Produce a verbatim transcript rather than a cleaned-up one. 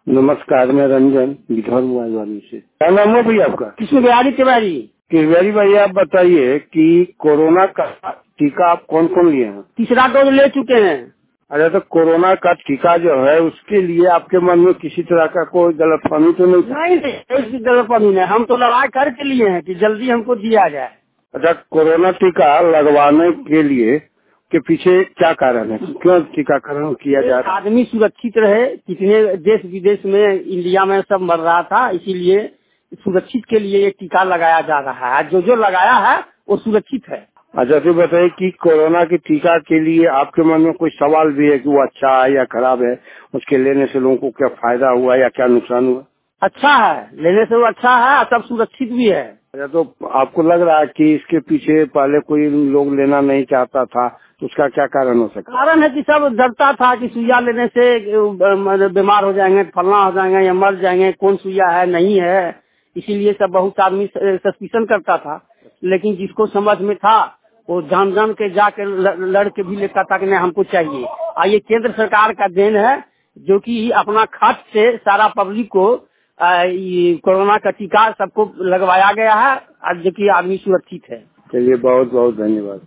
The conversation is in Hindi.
नमस्कार, मैं रंजन बिधौर मोबाइल से। क्या नाम है भैया आपका? कृष्ण बिहारी तिवारी। तिवारी भाई, आप बताइए कि कोरोना का टीका आप कौन कौन लिए हैं? तीसरा डोज ले चुके हैं। अरे तो कोरोना का टीका जो है उसके लिए आपके मन में किसी तरह का कोई गलतफहमी तो नहीं था? नहीं नहीं, ऐसी गलतफहमी नहीं, हम तो लड़ाई करके लिए हैं कि जल्दी हमको दिया जाए। अच्छा, कोरोना टीका लगवाने के लिए के पीछे क्या कारण है? क्यों टीकाकरण किया जा रहा है? आदमी सुरक्षित रहे, कितने देश विदेश में, इंडिया में सब मर रहा था, इसीलिए सुरक्षित के लिए ये टीका लगाया जा रहा है। जो जो लगाया है वो सुरक्षित है। अच्छा, तो बताइए कि कोरोना के टीका के लिए आपके मन में कोई सवाल भी है कि वो अच्छा है या खराब है? उसके लेने से लोगों को क्या फायदा हुआ या क्या नुकसान हुआ? अच्छा है, लेने से वो अच्छा है, सब सुरक्षित भी है। अच्छा, तो आपको लग रहा है कि इसके पीछे पहले कोई लोग लेना नहीं चाहता था, तो उसका क्या कारण हो सकता है? कारण है कि सब डरता था कि सुइया लेने से अ, बीमार हो जाएंगे, फलना हो जाएंगे या मर जाएंगे, कौन सुइया है नहीं है, इसीलिए सब बहुत आदमी सस्पिशन करता था। लेकिन जिसको समझ में था वो जान जान के जाके लड़ के भी लेता था कि नहीं हमको चाहिए। और ये केंद्र सरकार का देन है जो कि अपना खर्च से सारा पब्लिक को अ, ये कोरोना का टीका सबको लगवाया गया है, और जो कि आदमी सुरक्षित है। चलिए, बहुत बहुत धन्यवाद।